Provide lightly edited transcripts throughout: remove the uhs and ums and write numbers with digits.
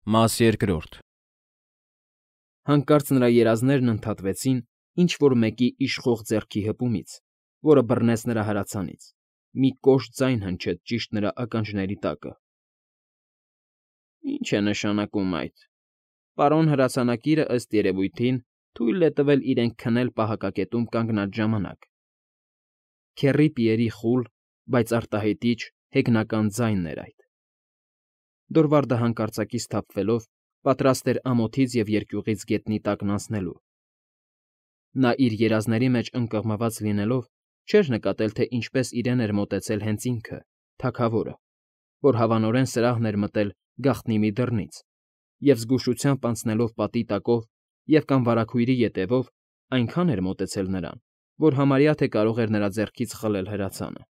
Մաս երկրորդ։ Հանկարծ նրա երազներն ընդհատվեցին ինչ-որ մեկի իշխող ձեռքի հպումից, որը բռնեց նրա հրացանից, մի կոշտ ձայն հնչեց ճիշտ նրա ականջների տակը։ Ի՞նչ է նշանակում այդ։ Պարոն հրացանակիրը, ըստ երևույթին, թույլ է տվել իրեն քնել պահակակետում կանգնած ժամանակ։ Քեռի Պիերի խուլ, բայց արտահայտիչ, հեգնական ձայնն էր այդ։ Դորվարդը հանկարծակի սթափվելով պատրաստ էր ամոթից և երկյուղից գետնի տակն անցնելու։ Նա իր երազների մեջ ընկղմված լինելով չէր նկատել, թե ինչպես իրեն էր մոտեցել հենց ինքը՝ թագավորը, որ հավանորեն սրահն էր մտել գաղտնի մի դռնից և զգուշությամբ անցնելով պատի տակով և կամ վարագույրի ետևով այնքան էր մոտեցել նրան, որ համարյա թե կարող էր նրա ձեռքից խլել հրացանը։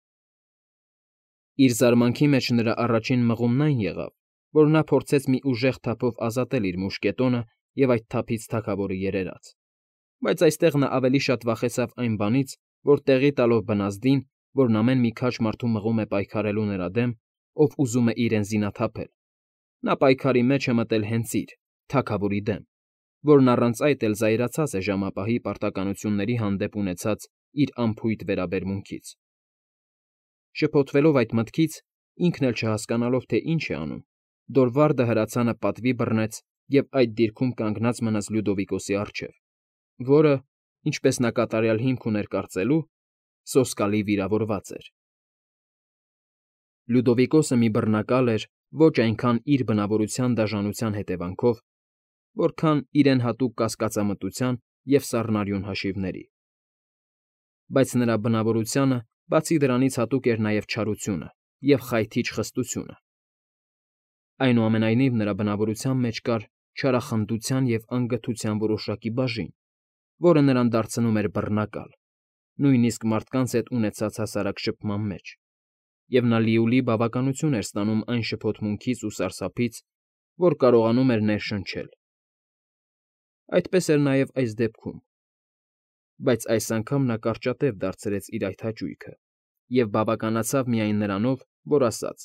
Իր զարմանքի մեջ նրա առաջին մղումն այն եղավ, որ նա փորձեց մի ուժեղ թափով ազատել իր մուշկետոնը և այդ թափից թագավորը երերաց, բայց այստեղ նա ավելի շատ վախեցավ այն բանից, որ տեղի տալով բնազդին, որն ամեն մի քաջ մարդու մղում է պայքարելու նրա դեմ, ով ուզում է իրեն զինաթափել, նա պայքարի մեջ է մտել հենց իր՝ թագավորի դեմ, որն առանց այդ էլ զայրացած է ժամապահի պարտականությունների հանդեպ ունեցած իր անփույթ վերաբերմունքից։ Շփոթվելով այդ մտքից, ինքն էլ չհասկանալով, թե ինչ է անում, Դորվարդը հրացանը պատվի բռնեց և այդ դիրքում կանգնած մնաց Լյուդովիկոսի առջև, որը, ինչպես նա կատարյալ հիմք ուներ կարծելու, սոսկալի վիրավորված էր։ Լյուդովիկոսը մի բռնակալ էր ոչ այնքան իր բնավորության դաժանության հետևանքով, որքան իրեն հատուկ կասկածամտության և սառնարյուն հաշիվների։ Բայց նրա բնավորությանը բացի դրանից հատուկ էր նաև չարությունը և խայթիչ խստությունը։ Այնուամենայնիվ նրա բնավորության մեջ կար չարախնդության և անգթության որոշակի բաժին, որը նրան դարձնում էր բռնակալ, նույնիսկ մարդկանց հետ ունեցած հասարակ շփման մեջ, և նա լիովին բավականություն էր ստանում այն շփոթմունքից ու սարսափից, որ կարողանում էր ներշնչել։ Այդպես էր նաև այս դեպքում, բայց այս անգամ նա կարճատև դարձրեց իր այդ հաճույքը և բավականացավ միայն նրանով, որ ասաց.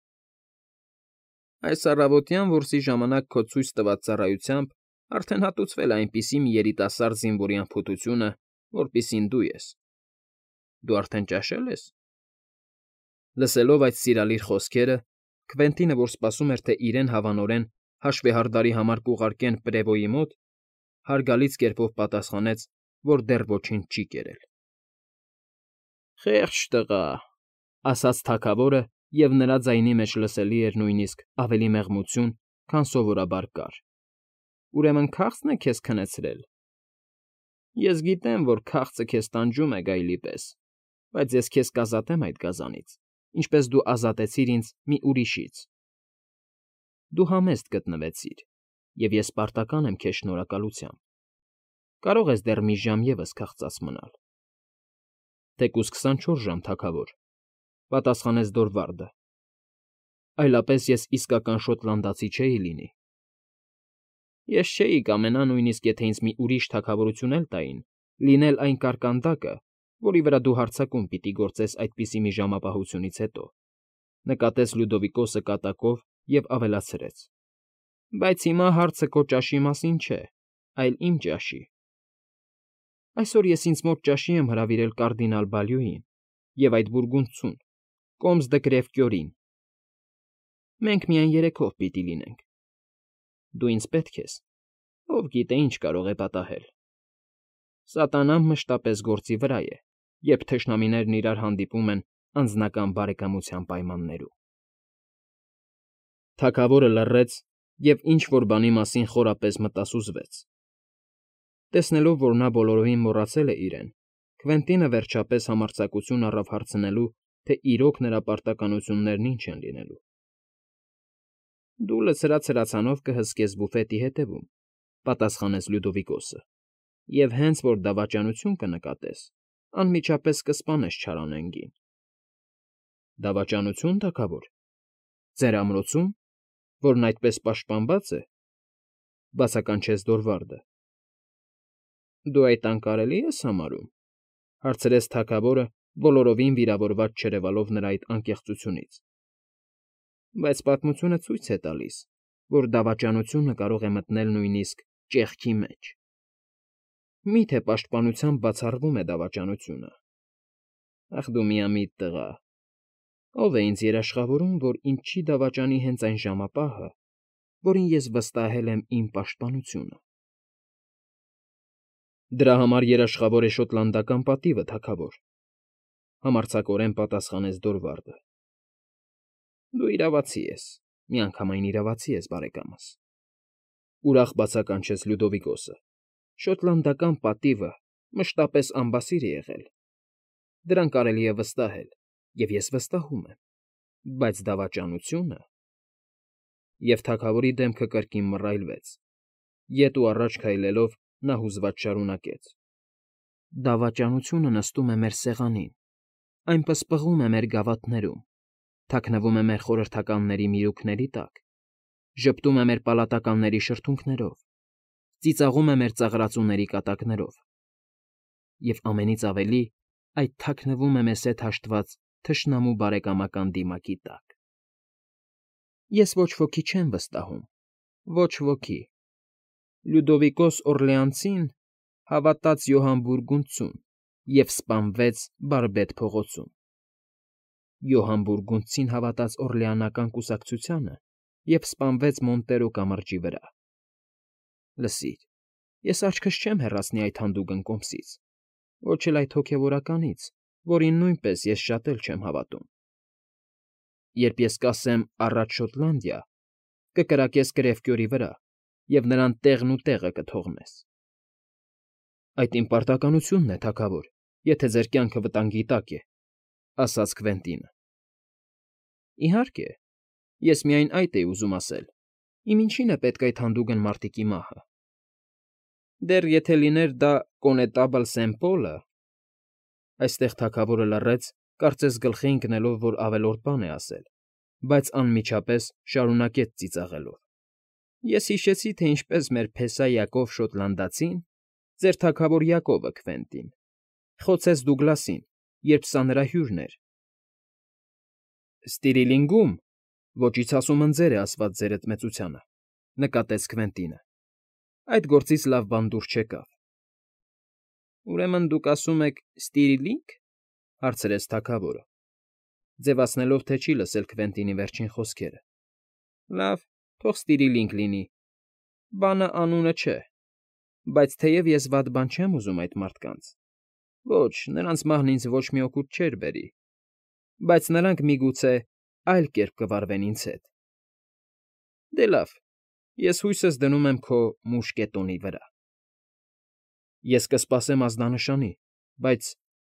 «Այս առավոտյան որսի ժամանակ քո ցույց տված ծառայությամբ արդեն հատուցվել է այնպիսի մի երիտասարդ զինվորի անփութությունը, որպիսին դու ես։ Դու արդեն ճաշել ես»։ Լսելով այդ սիրալիր խոսքերը, Քվենտինը, որ սպասում էր, թե իրեն հավանորեն հաշվեհարդարի համար կուղարկեն Պրևոյի մոտ, հարգալից կերպով պատասխանեց, որ դեռ ոչինչ չի կերել։ «Խեղճ տղա», ֊ ասաց թագավորը, և նրա ձայնի մեջ լսելի էր նույնիսկ ավելի մեղմություն, քան սովորաբար կար։ «Ուրեմն քաղցն է քեզ քնեցրել։ Ես գիտեմ, որ քաղցը քեզ տանջում է գայլի պես, բայց ես քեզ կազատեմ այդ գազանից, ինչպես դու ազատեցիր ինձ մի ուրիշից։ Դու համեստ գտնվեցիր, և ես պարտական եմ քեզ շնորհակալությամբ։ Կարող ես դեռ մի ժամ ևս քաղցած մնալ»։ «Թեկուզ 24 ժամ, թագավոր», ֊ պատասխանեց Դորվարդը։ «Այլապես ես իսկական շոտլանդացի չէի լինի»։ «Ես չէի կամենա, նույնիսկ եթե ինձ մի ուրիշ թագավորություն էլ տային, լինել այն կարկանդակը, որի վրա դու հարձակում պիտի գործես այդպիսի մի ժամապահությունից հետո», ֊ նկատեց Լյուդովիկոսը կատակով և ավելացրեց. «Բայց հիմա հարցը քո ճաշի մասին չէ, այլ իմ ճաշի։ Այսօր ես ինձ մոտ ճաշի եմ հրավիրել կարդինալ Բալյուին և այդ բուրգունդցուն, Կոմս դը Կրևկյորին։ Մենք միայն երեքով պիտի լինենք։ Դու ինձ պետք ես, ով գիտե ինչ կարող է պատահել։ Սատանան մշտապես գործի վրա է, երբ թշնամիներն իրար հանդիպում են անձնական բարեկամության պայմաններում»։ Թագավորը լռեց և ինչ֊որ բանի մասին խորապես մտասուզվեց։ Տեսնելով, որ նա բոլորովին մոռացել է իրեն, Քվենտինը վերջապես համարձակություն առավ հարցնելու, թե իրոք նրա պարտականություններն ինչ են լինելու։ «Դու լցրած հրացանով կհսկես բուֆետի հետևում», ֊ պատասխանեց Լյուդովիկոսը, «և հենց որ դավաճանություն կնկատես, անմիջապես կսպանես չարանենգին»։ «Դավաճանություն, թագավոր։ Ձեր ամրոցում, որն այդպես պաշտպանված է», ֊ բացականչեց Դորվարդը։ «Դու այդ անկարելի ես համարում», ֊ հարցրեց թագավորը, բոլորովին վիրավորված չերևալով նրա այդ անկեղծությունից։ «Բայց պատմությունը ցույց է տալիս, որ դավաճանությունը կարող է մտնել նույնիսկ ճեղքի մեջ։ Մի՞թե պաշտպանությամբ բացառվում է դավաճանությունը։ Ախ դու միամիտ տղա, ով է ինձ երաշխավորում, որ ինձ չի դավաճանի հենց այն ժամապահը, որին ես վստահել եմ իմ պաշտպանությունը։ Դրա համար երաշխավոր է շոտլանդական պատիվը, թագավոր, համարձակորեն պատասխանեց Դորվարդը։ Դու իրավացի ես, միանգամայն իրավացի ես, բարեկամս, ուրախ բացականչեց Լյուդովիկոսը։ Շոտլանդական պատիվը մշտապես անբասիր է եղել։ Դրան կարելի է վստահել, և ես վստահում եմ, բայց դավաճանությունը… Եվ թագավորի դեմքը կրկին մռայլվեց։ Ետ ու առաջ քայլելով նա հուզված շարունակեց. Դավաճանությունը նստում է մեր սեղանին, այն պսպղում է մեր գավաթներում, թաքնվում է մեր խորհրդականների միրուքների տակ, ժպտում է մեր պալատականների շրթունքներով, ծիծաղում է մեր ծաղրածուների կատակներով, և ամենից ավելի այդ թաքնվում է մեզ հետ հաշտված թշնամու բարեկամական դիմակի տակ։ Ես ոչ ոքի չեմ վստահում, ոչ ոքի։ Լյուդովիկոս Օրլեանցին հավատաց Յոհան Բուրգունդցուն և սպանվեց Բարբետ փողոցում։ Յոհան Բուրգունդցին հավատաց Օրլեանական կուսակցությանը և սպանվեց Մոնտերո կամրջի վրա։ Լսիր, ես աչքս չեմ հեռացնի այդ հանդուգն կոմսից, ոչ էլ այդ հոգևորականից, որին նույնպես ես շատ էլ չեմ հավատում։ Երբ ես կասեմ «Առաջ Շոտլանդիա», կկրակես Կրևկյորի վրա և նրան տեղն ու տեղը կթողնես։ Այդ իմ պարտականությունն է, թագավոր, եթե ձեր կյանքը վտանգի տակ է, ասաց Քվենտինը։ Իհարկե, ես միայն այդ էի ուզում ասել, իմ ինչին է պետք այդ հանդուգն մարտիկի մահը։ Դեռ եթե լիներ դա Կոնետաբլ Սեն֊Պոլը… Այստեղ թագավորը լռեց, կարծես գլխի ընկնելով, որ ավելորդ բան է ասել, բայց անմիջապես շարունակեց ծիծաղելով. Ես հիշեցի, թե ինչպես մեր փեսա Յակով Շոտլանդացին, ձեր թագավոր Յակովը, Քվենտին, խոցեց Դուգլասին, երբ սա նրա հյուրն էր։ Ստիրիլինգում, ոճից ասում ընձեր է ասված ձերդ մեծությանը, նկատեց Քվենտինը։ Այդ գործից լավ բան դուր չեկավ։ Ուրեմն դուք ասում եք Ստիրիլի՞նգ, հարցրեց թագավորը, ձևացնելով, թե չի լսել Քվենտինի վերջին խոսքերը։ Լավ, թող Ստիրիլինգ լինի, բանը անունը չէ, բայց թեև ես վատ բան չեմ ուզում այդ մարդկանց, ոչ, նրանց մահն ինձ ոչ մի օգուտ չէր բերի, բայց նրանք միգուցե այլ կերպ կվարվեն ինձ հետ։ Դե լավ, ես հույսս դնում եմ քո մուշկետոնի վրա։ Ես կսպասեմ ազդանշանի, բայց…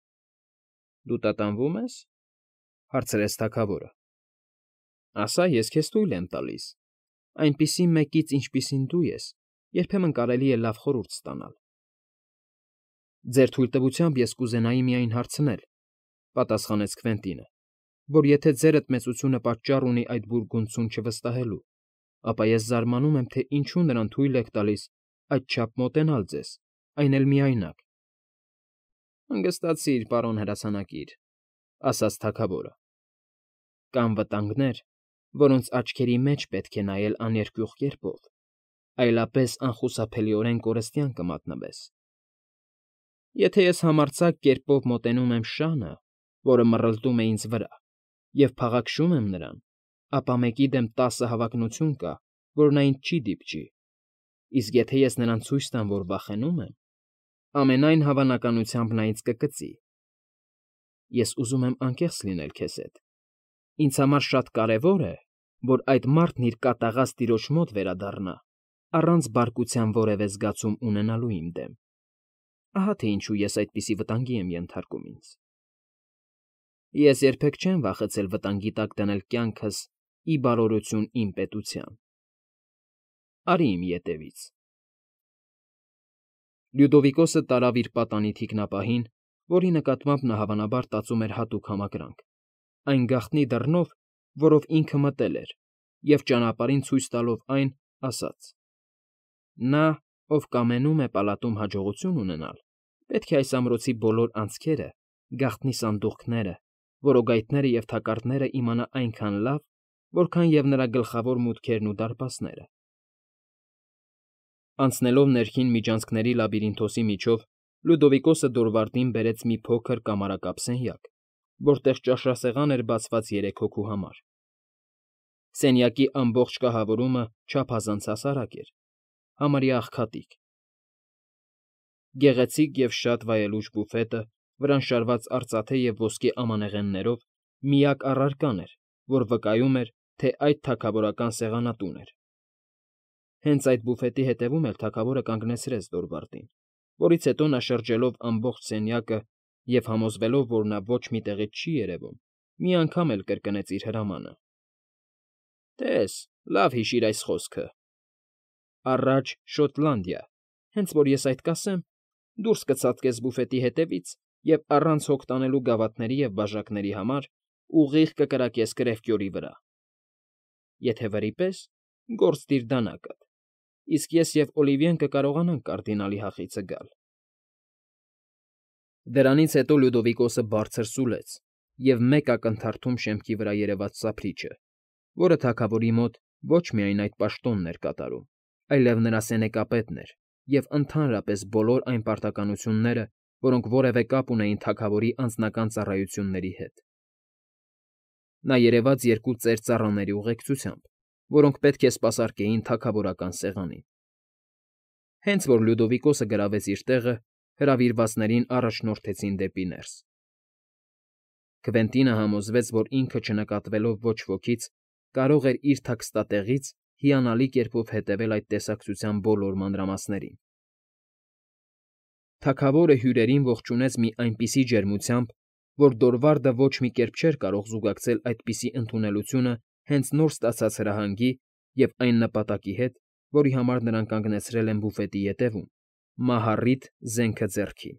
Դու տատանվո՞ւմ ես, հարցրեց թագավորը։ Ասա, ես քեզ թույլ եմ տալիս, այնպիսի մեկից, ինչպիսին դու ես, երբեմն կարելի է լավ խորհուրդ ստանալ։ Ձեր թույլտվությամբ ես կուզենայի միայն հարցնել, պատասխանեց Քվենտինը, որ եթե ձերդ մեծությունը պատճառ ունի այդ բուրգունդցուն չվստահելու, ապա ես զարմանում եմ, թե ինչու նրան թույլ եք տալիս այդչափ մոտենալ ձեզ, այն էլ միայնակ։ Հանգստացիր, պարոն հրացանակիր, ասաց թագավորը։ Կան վտանգներ, որոնց աչքերի մեջ պետք է նայել աներկյուղ կերպով, այլապես անխուսափելիորեն կորստյան կմատնվես։ Եթե ես համարձակ կերպով մոտենում եմ շանը, որը մռլտում է ինձ վրա, և փաղաքշում եմ նրան, ապա մեկի դեմ 10 հավակնություն կա, որ նա ինձ չի դիպչի, իսկ եթե ես նրան ցույց տամ, որ վախենում եմ, ամենայն հավանականությամբ նա ինձ կկծի։ Ես ուզում եմ անկեղծ լինել քեզ հետ։ Ինձ համար շատ կարևոր է, որ այդ մարդն իր կատաղած տիրոջ մոտ վերադառնա, առանց բարկության որևէ զգացում ունենալու իմ դեմ։ Ահա թե ինչու ես այդպիսի վտանգի եմ ենթարկում ինձ։ Ես երբեք չեմ վախեցել վտանգի տակ դնել կյանքս ի բարօրություն իմ պետության։ Արի իմ ետևից։ Լյուդովիկոսը տարավ իր պատանի թիկնապահին, որի նկատմամբ նա հավանաբար տածում էր հատուկ համակրանք, այն գաղտնի դռնով, որով ինքը մտել էր, և ճանապարհին ցույց տալով այն, ասաց. Նա, ով կամենում է պալատում հաջողություն ունենալ, պետք է այս ամրոցի բոլոր անցքերը, գաղտնի սանդուղքները, որոգայթները և թակարդները իմանա այնքան լավ, որքան և նրա գլխավոր մուտքերն ու դարպասները։ Անցնելով ներքին միջանցքների լաբիրինթոսի միջով, Լյուդովիկոսը Դորվարդին բերեց մի փոքր կամարակապ սենյակ, որտեղ ճաշասեղան էր բացված 3 հոգու համար։ Սենյակի ամբողջ կահավորումը չափազանց հասարակ էր, համարյա աղքատիկ։ Գեղեցիկ և շատ վայելուչ բուֆետը, վրան շարված արծաթե և ոսկե ամանեղեններով, միակ առարկան էր, որ վկայում էր, թե այդ թագավորական սեղանատուն էր։ Հենց այդ բուֆետի հետևում էլ թագավորը կանգնեցրեց Դորվարդին, որից հետո նա շրջելով ամբողջ սենյակը և համոզվելով, որ նա ոչ մի տեղից չի երևում, մի անգամ էլ կրկնեց իր հրամանը. «Տես, լավ հիշիր այս խոսքը. առաջ Շոտլանդիա, հենց որ ես այդ կասեմ, դուրս կցատկես բուֆետի հետևից և առանց հոգ տանելու գավաթների և բաժակների համար ուղիղ կկրակես կրևկյորի վրա։ Եթե վրիպես, գործ դիր դանակդ, իսկ ես և Օլիվիեն կկարողանանք կարդինալի հախիցը գալ»։ Դրանից հետո Լյուդովիկոսը բարձր սուլեց և մեկ ակնթարթում շեմքի վրա երևաց սափրիչը, որը թագավորի մոտ ոչ միայն այդ պաշտոնն էր կատարում, այլև նրա սենեկապետն էր և ընդհանրապես բոլոր այն պարտականությունները, որոնք որևէ կապ ունեին թագավորի անձնական ծառայությունների հետ։ Նա երևաց 2 ծեր ծառաների ուղեկցությամբ, որոնք պետք է սպասարկեին թագավորական սեղանին։ Հենց որ Լյուդովիկոսը գրավեց իր տեղը, հրավիրվածներին առաջնորդեցին դեպի ներս։ Քվենտինը համոզվեց, որ ինքը չնկատվելով ոչ ոքից, կարող էր իր թաքստատեղից հիանալի կերպով հետևել այդ տեսակցության բոլոր մանրամասներին։ Թագավորը հյուրերին ողջունեց մի այնպիսի ջերմությամբ, որ Դորվարդը ոչ մի կերպ չէր կարող զուգակցել այդպիսի ընդունելությունը հենց նոր ստացած հրահանգի և այն նպատակի հետ, որի համար նրան կանգնեցրել են բուֆետի ետևում, մահառիտ զենքը ձեռքին։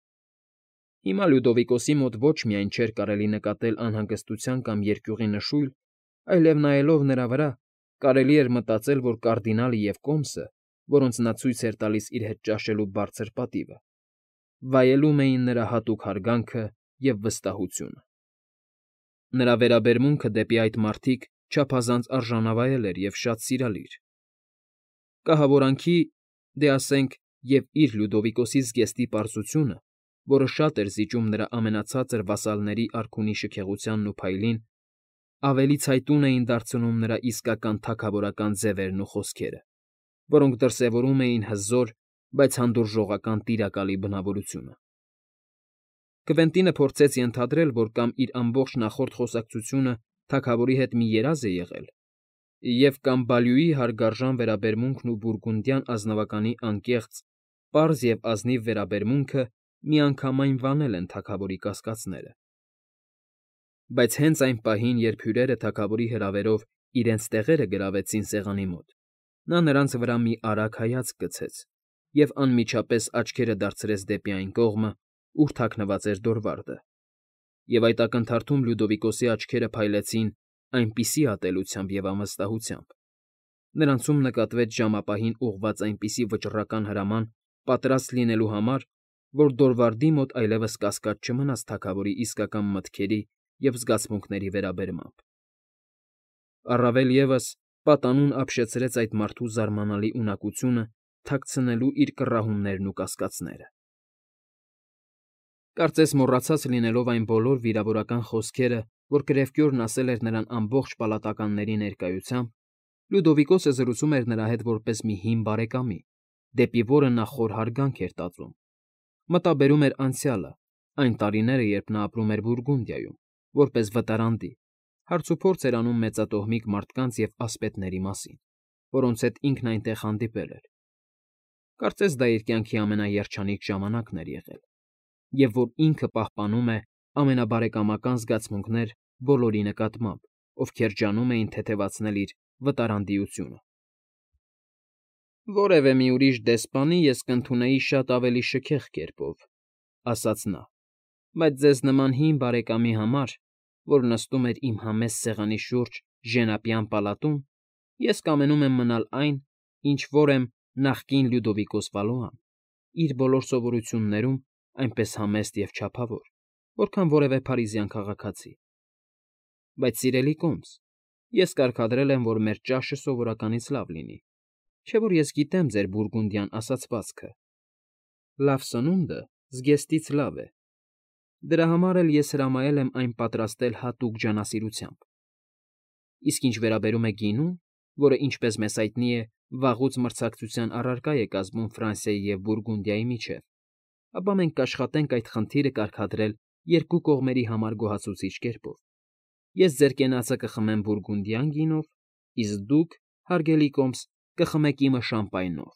Հիմա Լյուդովիկոսի մոտ ոչ միայն չէր կարելի նկատել անհանգստության կամ երկյուղի նշույլ, այլև նայելով նրա վրա, կարելի էր մտածել, որ կարդինալը և կոմսը, որոնց նա ցույց էր տալիս իր հետ ճաշելու բարձր պատիվը, վայելում էին նրա հատուկ հարգանքը և վստահությունը։ Նրա վերաբերմունքը դեպի այդ մարդիկ չափազանց արժանավայել էր և շատ սիրալիր։ Կահավորանքի, դե ասենք, և իր Լյուդովիկոսի զգեստի պարզությունը, որը շատ էր զիջում նրա ամենացածր վասալների արքունի շքեղությանն ու փայլին, ավելի ցայտուն էին դարձնում նրա իսկական թագավորական ձևերն ու խոսքերը, որոնք դրսևորում էին հզոր, բայց հանդուրժողական տիրակալի բնավորությունը։ Քվենտինը փորձեց ենթադրել, որ կամ իր ամբողջ նախորդ խոսակցությունը թագավորի հետ մի երազ է եղել, և կամ Բալյուի հարգարժան վերաբերմունքն ու Բուրգունդյան ազնվականի անկեղծ, պարզ և ազնիվ վերաբերմունքը միանգամայն վանել են թագավորի կասկածները։ Բայց հենց այն պահին, երբ հյուրերը թագավորի հրավերով իրենց տեղերը գրավեցին սեղանի մոտ, նա նրանց վրա մի արագ հայացք գցեց և անմիջապես աչքերը դարձրեց դեպի այն կողմը, ուր թաքնված էր Դորվարդը, և այդ ակնթարթում Լյուդովիկոսի աչքերը փայլեցին այնպիսի ատելությամբ և անվստահությամբ, նրանցում նկատվեց ժամապահին ուղղված այնպիսի վճռական հրաման պատրաստ լինելու համար, որ Դորվարդի մոտ այլևս կասկած չմնաց թագավորի իսկական մտքերի և զգացմունքների վերաբերմամբ։ Առավել ևս, պատանուն ապշեցրեց այդ մարդու զարմանալի ունակությունը թաքցնելու իր կռահումներն ու կասկածները։ Կարծես մոռացած լինելով այն բոլոր վիրավորական խոսքերը, որ կրևկյորն ասել էր նրան ամբողջ պալատականների ներկայությամբ, Լյուդովիկոսը զրուցում էր նրա հետ որպես մի հին բարեկամի, դեպի որը նա խոր հարգանք էր տածում, մտաբերում էր անցյալը, այն տարիները, երբ նա ապրում էր Բուրգունդիայում, որպես վտարանդի, հարցուփորձ էր անում մեծատոհմիկ մարդկանց և ասպետների մասին, որոնց հետ ինքն այնտեղ հանդիպել էր։ Կարծես դա իր կյանքի ամենաերջանիկ ժամանակն էր եղել, և որ ինքը պահպանում է ամենաբարեկամական զգացմունքներ բոլորի նկատմամբ, ովքեր ջանում էին թեթևացնել իր վտարանդիությունը։ «Որևէ մի ուրիշ դեսպանի ես կընդունեի շատ ավելի շքեղ կերպով,֊ ասաց նա,֊ բայց ձեզ նման հին բարեկամի համար, որ նստում էր իմ համեստ սեղանի շուրջ Ժենապյան պալատում, ես կամենում եմ մնալ այն, ինչ որ եմ նախկին Լյուդովիկոս Վալուան, իր բոլոր սովորություններում այնպես համեստ և չափավոր, որքան որևէ փարիզյան քաղաքացի։ Բայց, սիրելի կոմս, Ես կարգադրել եմ, որ մեր ճաշը սովորականից լավ լինի, չէ՞ որ ես գիտեմ ձեր բուրգունդյան ասացվածքը. լավ սնունդը զգեստից լավ է։ Դրա համար էլ ես հրամայել եմ այն պատրաստել հատուկ ջանասիրությամբ։ Իսկ ինչ վերաբերում է գինուն, որը, ինչպես մեզ հայտնի է, վաղուց մրցակցության առարկա է կազմում Ֆրանսիայի և Բուրգունդիայի միջև, ապա մենք կաշխատենք այդ խնդիրը կարգադրել երկու կողմերի համար գոհացուցիչ կերպով։ Ես ձեր կենացը կխմեմ բուրգունդյան գինով, իսկ դուք, հարգելի կոմս, կխմեք իմը շամպայնով։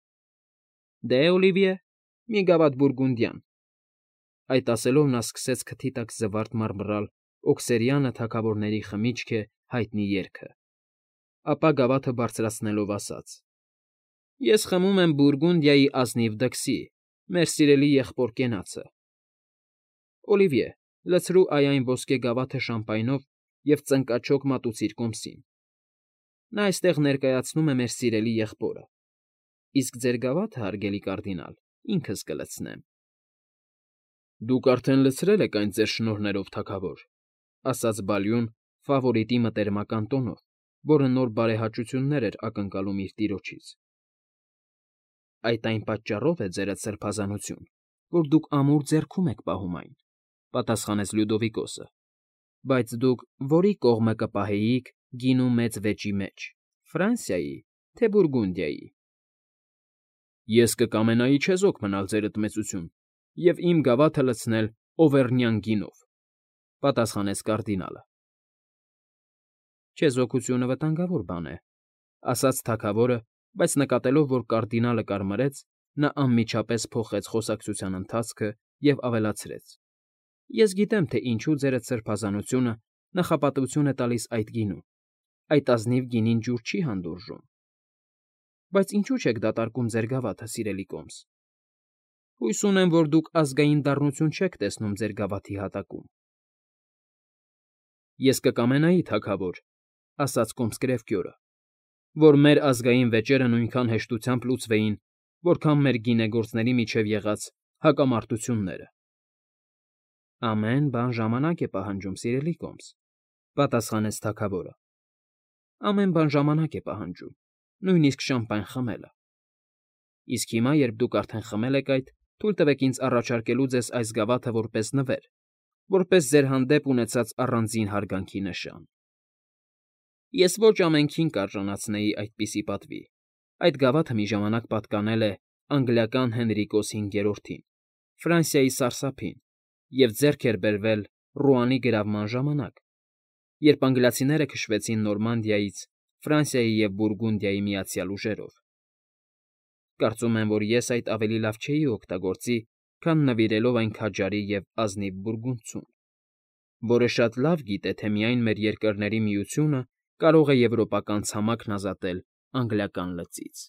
Դե, Օլիվիե, մի գավաթ բուրգունդյան։ Այդ ասելով նա սկսեց քթի տակ զվարթ մարմռալ Օքսերյանը թագավորների խմիչք է հայտնի երգը, ապա գավաթը բարձրացնելով ասաց. Ես խմում եմ Բուրգունդիայի ազնիվ դքսի, մեր սիրելի եղբոր կենացը։ Օլիվիե, լցրու այն ոսկե գավաթը շամպայնով և ծնկաչոք մատուցիր կոմսին։ Նա այստեղ ներկայացնում է մեր սիրելի եղբորը, իսկ ձեր գավաթը, հարգելի կարդինալ, ինքս կլցնեմ։ Դուք արդեն լցրել եք այն ձեր շնորհներով, թագավոր, ասաց Բալյուն ֆավորիտի մտերմական տոնով, որը նոր բարեհաճություններ էր ակնկալում իր տիրոջից։ Այդ այն պատճառով է, ձերդ սրբազանություն, որ դուք ամուր ձեռքում եք պահում այն, պատասխանեց Լյուդովիկոսը, բայց դուք որի կողմը կպահեիք գինու մեծ վեճի մեջ՝ Ֆրանսիայի, թե Բուրգունդիայի։ Ես կկամենայի չեզոք մնալ, ձերդ մեծություն, և իմ գավաթը լցնել օվերնյան գինով, պատասխանեց կարդինալը։ Չեզոքությունը վտանգավոր բան է, ասաց թագավորը, բայց նկատելով, որ կարդինալը կարմրեց, նա անմիջապես փոխեց խոսակցության ընթացքը և ավելացրեց. Ես գիտեմ, թե ինչու ձերդ սրբազանությունը նախապատվություն է տալիս այդ գինուն, այդ ազնիվ գինին ջուր չի հանդուրժում։ Բայց ինչու չեք դատարկում ձեր գավաթը, սիրելի կոմս։ Հույս ունեմ, որ դուք ազգային դառնություն չեք տեսնում ձեր գավաթի հատակում։ Ես կկամենայի, թագավոր, ասաց կոմս Կրևկյորը, որ մեր ազգային վեճերը նույնքան հեշտությամբ լուծվեին, որքան մեր գինեգործների միջև եղած հակամարտությունները։ Ամեն բան ժամանակ է պահանջում, սիրելի կոմս, պատասխանեց թագավորը։ Ամեն բան ժամանակ է պահանջում, նույնիսկ շամպայն խմելը։ Իսկ հիմա, երբ դուք արդեն խմել եք այդ, թույլ տվեք ինձ առաջարկելու ձեզ այս գավաթը որպես նվեր, որպես ձեր հանդեպ ունեցած առանձին հարգանքի նշան։ Ես ոչ ամենքին կարժանացնեի այդպիսի պատվի։ Այդ գավաթը մի ժամանակ պատկանել է անգլիական Հենրիկոս V-ին, Ֆրանսիայի սարսափին, և ձեռք էր բերվել Ռուանի գրավման ժամանակ, երբ անգլիացիները քշվեցին Նորմանդիայից Ֆրանսիայի և Բուրգունդիայի միացյալ ուժերով։ Կարծում եմ, որ ես այդ ավելի լավ չէի օգտագործի, քան նվիրելով այն քաջարի և ազնիվ բուրգունդցուն, որը շատ լավ գիտե, թե միայն մեր երկրների միությունը կարող է եվրոպական ցամաքն ազատել անգլիական լծից։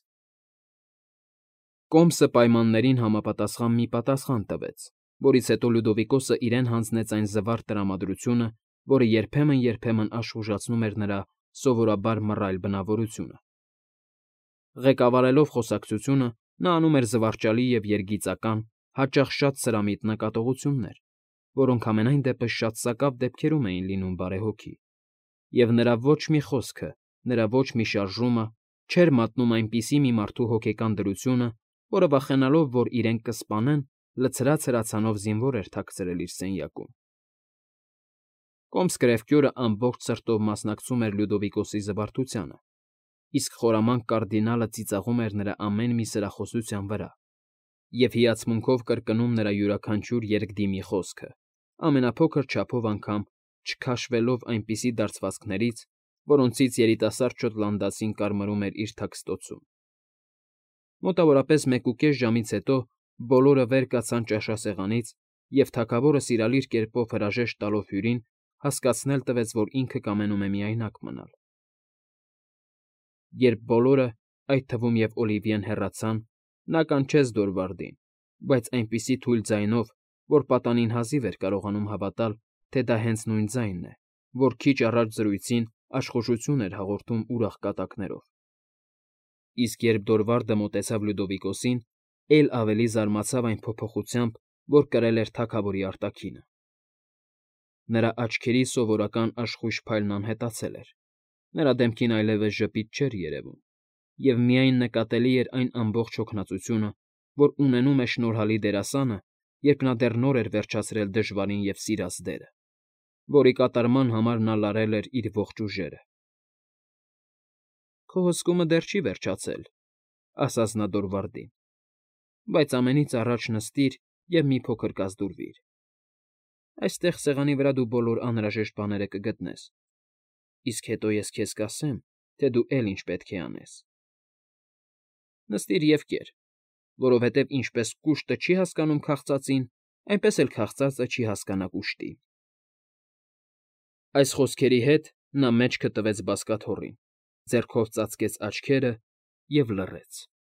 Կոմսը պայմաններին համապատասխան մի պատասխան տվեց, որից հետո Լյուդովիկոսը իրեն հանձնեց այն զվարթ տրամադրությունը, որը երբեմն աշխուժացնում էր նրա սովորաբար մռայլ բնավորությունը։ Ղեկավարելով խոսակցությունը՝ նա անում էր զվարճալի և երգիծական, հաճախ շատ սրամիտ նկատողություններ, որոնք համենայն դեպս շատ սակավ դեպքերում էին լինում բարեհոգի, և նրա ոչ մի խոսքը, նրա ոչ մի շարժումը չէր մատնում այնպիսի մի մարդու հոգեկան դրությունը, որը վախենալով, որ իրեն կսպանեն, լցրած հրացանով զինվոր էր թաքցրել իր սենյակում։ Կոմս Կրևկյորը ամբողջ սրտով մասնակցում էր Լյուդովիկոսի զվարթությանը, իսկ խորամանկ կարդինալը ծիծաղում էր նրա ամեն մի սրախոսության վրա և հիացմունքով կրկնում նրա յուրաքանչյուր երկդիմի խոսքը, ամենափոքր չափով անգամ չքաշվելով այնպիսի դարձվածքներից, որոնցից երիտասարդ շոտլանդացին կարմրում էր իր թաքստոցում։ Մոտավորապես 1.5 ժամից հետո բոլորը վեր կացան ճաշասեղանից, և թագավորը սիրալիր կերպով հրաժեշտ տալով հյուրին հասկացնել տվեց, որ ինքը կամենում է միայնակ մնալ։ Երբ բոլորը, այդ թվում և Օլիվիեն հեռացան, նա կանչեց Դորվարդին, բայց այնպիսի թույլ ձայնով, որ պատանին հազիվ էր կարողանում հավատալ, թե դա հենց նույն ձայնն է, որ քիչ առաջ զրույցին աշխուժություն էր հաղորդում ուրախ կատակներով։ Իսկ երբ Դորվարդը մոտեցավ Լյուդովիկոսին, էլ ավելի զարմացավ այն փոփոխությամբ, որ կրել էր թագավորի արտաքինը։ Նրա աչքերի սովորական աշխույժ փայլն անհետացել էր, Նրա դեմքին այլևս ժպիտ չէր երևում, և միայն նկատելի էր այն ամբողջ հոգնածությունը, որ ունենում է շնորհալի դերասանը, երբ նա դեռ նոր էր վերջացրել դժվարին և սիրած դերը, որի կատարման համար նա լարել էր իր ողջ ուժերը։ ֊ Քո հսկումը դեռ չի վերջացել,֊ ասաց նա Դորվարդին,֊ բայց ամենից առաջ նստիր և մի փոքր կազդուրվիր. այստեղ սեղանի վրա դու բոլոր անհրաժեշտ բաները կգտնես, իսկ հետո ես քեզ կասեմ, թե դու էլի ինչ պետք է անես. նստիր և կեր, որովհետև ինչպես կուշտը չի հասկանում քաղծածին, այնպես էլ քաղծածը չի հասկանա կուշտին։ Այս խոսքերի հետ նա մեջքը տվեց բազկաթոռին, ձեռքով ծածկեց աչքերը և լռեց։